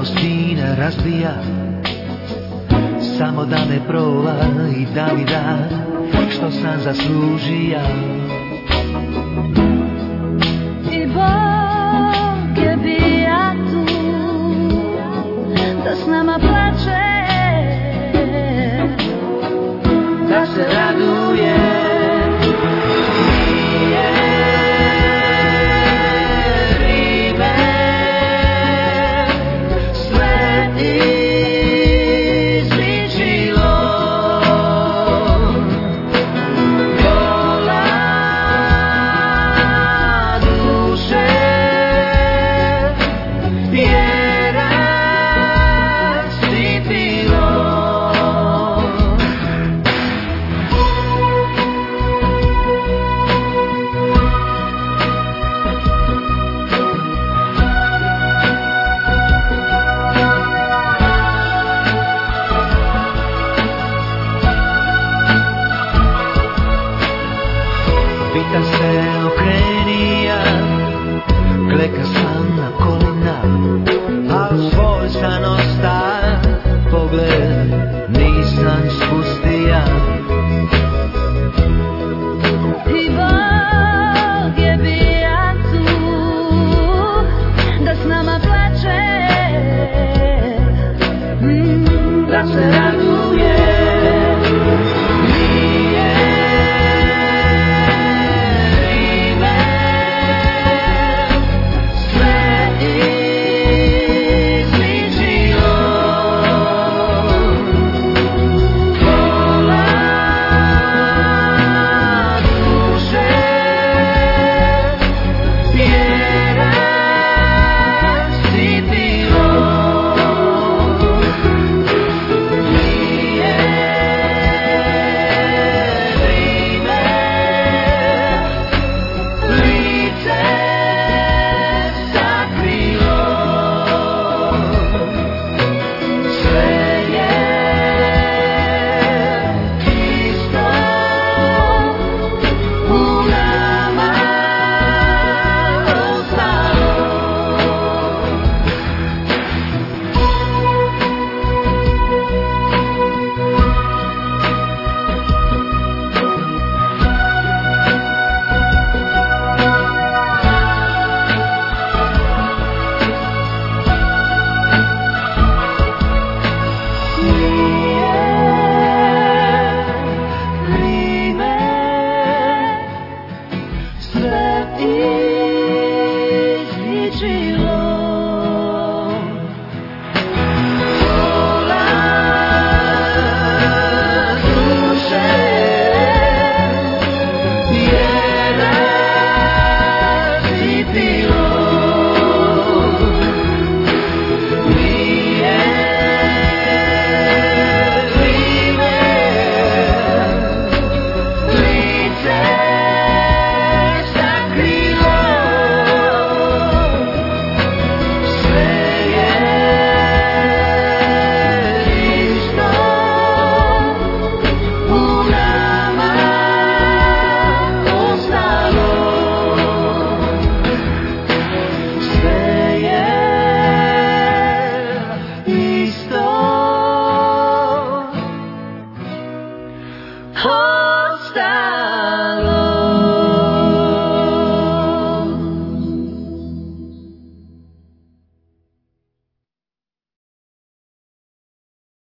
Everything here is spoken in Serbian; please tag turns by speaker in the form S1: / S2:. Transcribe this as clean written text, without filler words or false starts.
S1: žalosti ne razbija, samo da me prola i da mi da što sam zaslužija.
S2: I Bog je bija tu da s nama plače,
S1: da se raduje. Pitam se okrenija, kleka sam na kolina, al svoj san osta, pogled nisam spustija.
S2: i Bog je bija tu da s nama plače,
S1: Da se raduje.
S2: sve izličilo.